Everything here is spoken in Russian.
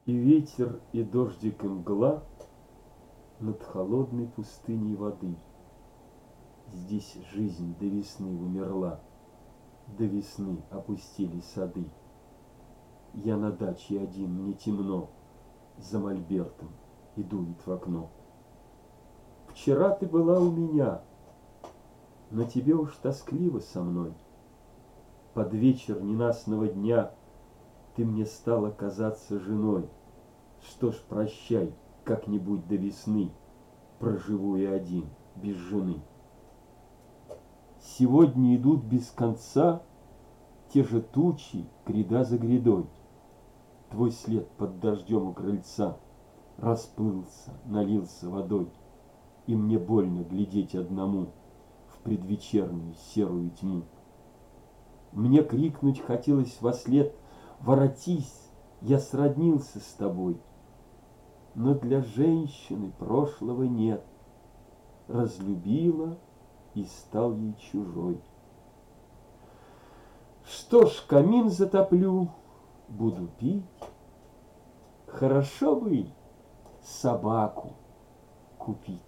И ветер, и дождик, и мгла над холодной пустыней воды. Здесь жизнь до весны умерла, до весны опустили сады. Я на даче один, мне темно, за мольбертом и дует в окно. Вчера ты была у меня, но тебе уж тоскливо со мной. Под вечер ненастного дня ты мне стала казаться женой. Что ж, прощай, как-нибудь до весны проживу я один, без жены. Сегодня идут без конца те же тучи, гряда за грядой. Твой след под дождем у крыльца расплылся, налился водой, и мне больно глядеть одному в предвечернюю серую тьму. Мне крикнуть хотелось вослед: воротись, я сроднился с тобой. Но для женщины прошлого нет, разлюбила и стал ей чужой. Что ж, камин затоплю, буду пить. Хорошо бы собаку купить.